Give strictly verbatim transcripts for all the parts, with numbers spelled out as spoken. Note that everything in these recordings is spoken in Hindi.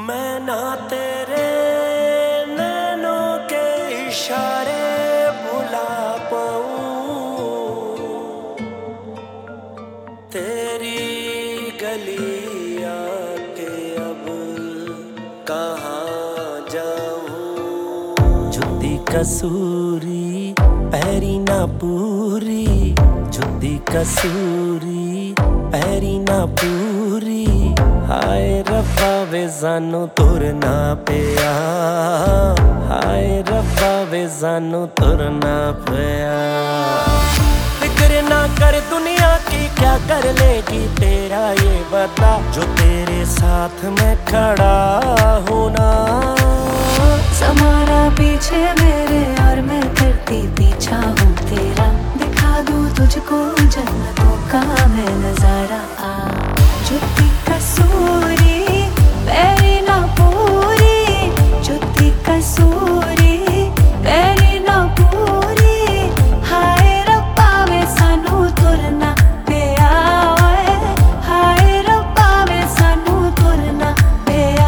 मैं ना तेरे नैनों के इशारे भुला पाऊं, तेरी गली आके अब कहाँ जाऊं। जुत्ती कसूरी पैरी ना पूरी, जुत्ती कसूरी पैरी ना पूरी। हाय रब्बा वे सानू तुरना पिया, हाय रब्बा वे सानू तुरना पिया। फिक्र ना कर दुनिया की क्या कर लेगी तेरा ये बता, जो तेरे साथ मैं खड़ा हूँ ना। समारा पीछे मेरे और मैं करती पीछा हूँ तेरा, दिखा दूँ तुझको जन्नतों का मैं नजारा। आ जुत्ती कसूरी पैरी ना पूरी, जुत्ती कसूरी पैरी ना पूरी। हाय रब्बा वे सानू तुरना पिया, हाय रब्बा वे सानू तुरना पिया।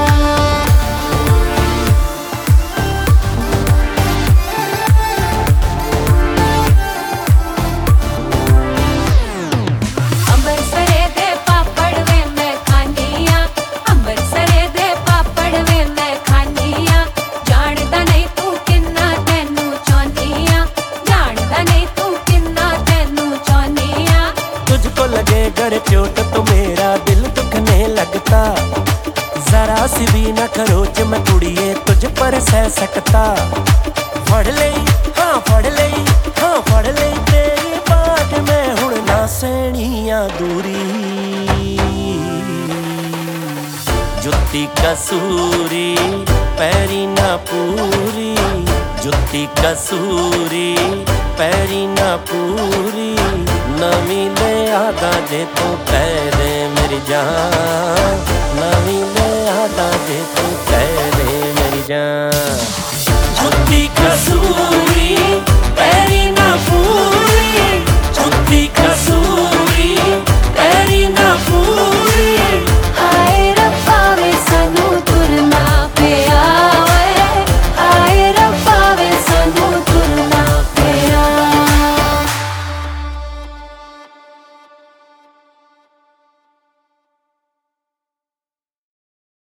लगे घर चोट तो मेरा दिल दुखने लगता, जरा सी भी ना खरोच मैं कुड़िए तुझ पर सह सकता। फड़ ले हाँ फड़ ले हाँ फड़ ले तेरी बात में हुण ना सहनिया दूरी। जुत्ती कसूरी पैरी ना पूरी, जुत्ती कसूरी पैरी ना पूरी। नवी ले आदा जे तू कह दे मेरी जान, नवी ले आदा जे तू कह दे मेरी जान। जुत्ती कसूरी